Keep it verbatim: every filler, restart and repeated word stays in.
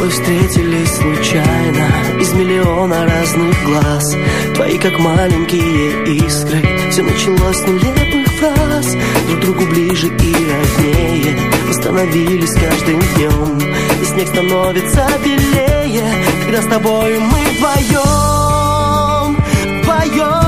тобой встретились случайно из миллиона разных глаз. Твои как маленькие искры. Все началось с нелепых фраз. Друг другу ближе и роднее мы становились каждым днем. И снег становится белее, когда с тобой мы вдвоем, вдвоем.